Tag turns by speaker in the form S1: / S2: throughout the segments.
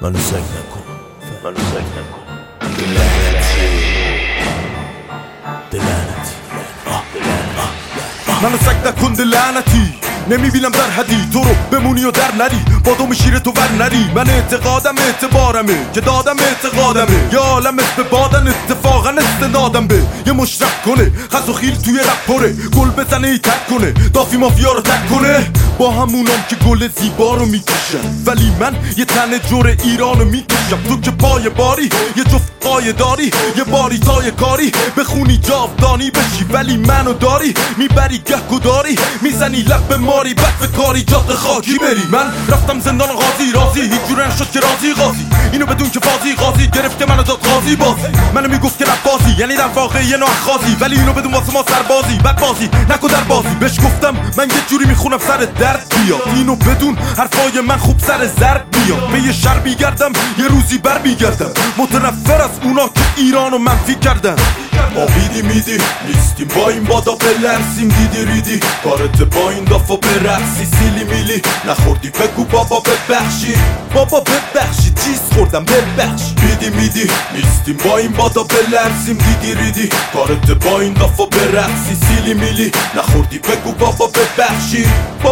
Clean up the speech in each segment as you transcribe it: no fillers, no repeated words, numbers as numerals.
S1: منو سگ نکن دلعنتی
S2: منو سگ نکن دلعنتی نمیبینم در حدی تو رو بمونی و در نری با دو شیر تو ور نری من اعتقادم اعتبارمه که دادم اعتقادمه یه عالم به بادن اتفاقا استنادم به یه مشرق کنه خز و خیل توی رپ پره گل بزنه ای تک کنه دافی مافیا رو تک کنه با همونام که گل زیبا رو میکشن ولی من یه تن جور ایران رو میکشم تو که پای باری یه جفت قایه داری یه باری تای کاری بخونی جاودانی بشی ولی منو داری میبری گهگو داری میزنی لب ماری بد به کاری جاده خاکی بری من رفتم زندان غازی رازی هیچ جوره نشد که رازی غازی اینو بدون که فازی غازی گرفت که منو داد غازی بازی منو میگفت که ربازی یعنی در واقع یه نوع خازی ولی اینو بدون واسه ما سربازی بد بازی نکو در بازی بهش گفتم من یه جوری میخونم سر درد بیاد اینو بدون حرفای من خوب سر زرد بیاد به یه شر بیگردم یه روزی بر بیگردم متنفر از اونا که ایرانو منفی کردن آبیدی میدی نیستیم با این بادا بلرسیم دیدی ریدی کارت با این دافا برقصی سیلی میلی نخوردی بگو بابا ببخشی چیز خوردم ببخش بیدی میدی نیستیم با این بادا بلرسیم دیدی ریدی کارت با این دافا برقصی سیلی میلی نخوردی بگو بابا ببخشی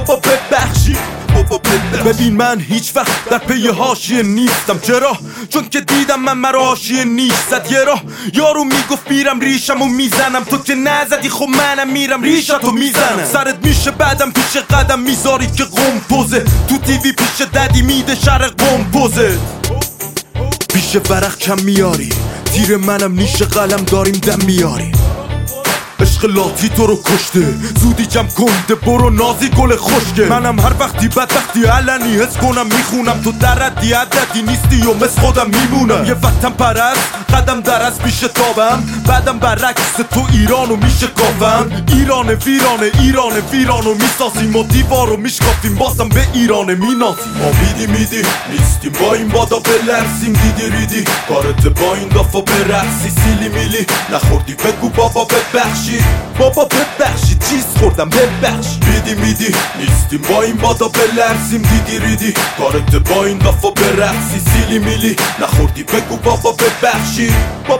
S2: ببین من هیچ وقت در پی حاشیه نیستم چرا؟ چون که دیدم من مرا حاشیه نیست یه راه یارو میگفت میرم ریشمو میزنم تو که نزدی خب منم میرم ریشتو میزنم سرت میشه بعدم پیش قدم میذاری که قم پوزه تو تیوی پیش ددی میده شر قم پوزه پیش ورق کم میاری تیر منم نیش قلم داریم دم میاری عشق لاتی تو رو کشته زودی جمع کنده برو نازی گل خشکه منم هر وقتی بدبختی علنی حس کنم میخونم تو درردی عددی نیستی و مثل خودم میمونم یه وطن پرست قدم در از پیش تابم بعدم برعکس تو ایرانو میشه کافم ایران ویرانو میسازیم و دیوارو میشکافیم بازم به ایران مینازیم آبیدی میدی نیستیم با این بادا بلرسیم دیدی ریدی کارت با این دافا برقصی سیلی میلی نخوردی بگو بابا ببخشی چیز خوردم ببخش بیدی میدی نیستیم با این بادا بلرسیم دیدی ریدی کارت با این دافا برقصی سیلی میلی نخوردی بگو بابا ببخشی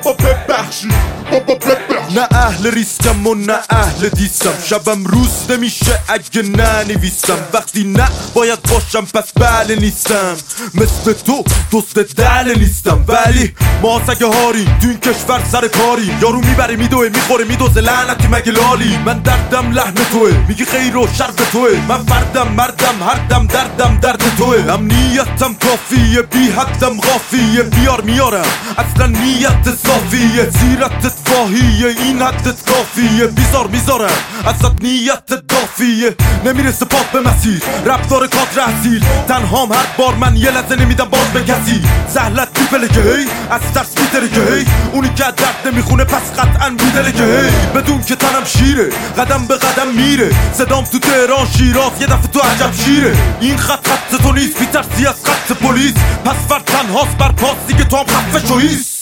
S2: نه اهل ریسکم و نه اهل دیستم شبم روز نمیشه اگه ننویسم وقتی نه باید باشم پس بله نیستم مثل تو دوست دل نیستم ولی ما سگه هاری تو این کشور سر کاری یارو میبره میدوه میخوره میدوزه لعنتی مگه لالی من دردم لحن توه میگی خیر و شر به توه من فردم مردم هر دم دردم درد توه امنیتم کافیه بی حدم غافیه بیار میارم اصلا نیت صافیه سیرتت واهیه این حدت کافیه بیزار میذارم ازت نیت دافیه نمیرسه پاک به مسیر رفتار کادر اصیل تنهام هر بار من یه لحظه نمیدم باز به کسی زهلت میپله که هی از ترس میدره که هی اونی که درد نمیخونه پس قطعا میدره که هی بدون که تنم شیره قدم به قدم میره صدام تو تهران شیراز یه دفعه تو عجب شیره این خط تو نیست بیترسی از خط پلیس پس فرد تنهاست بر پاس دیگه تو هم خفه شو ایست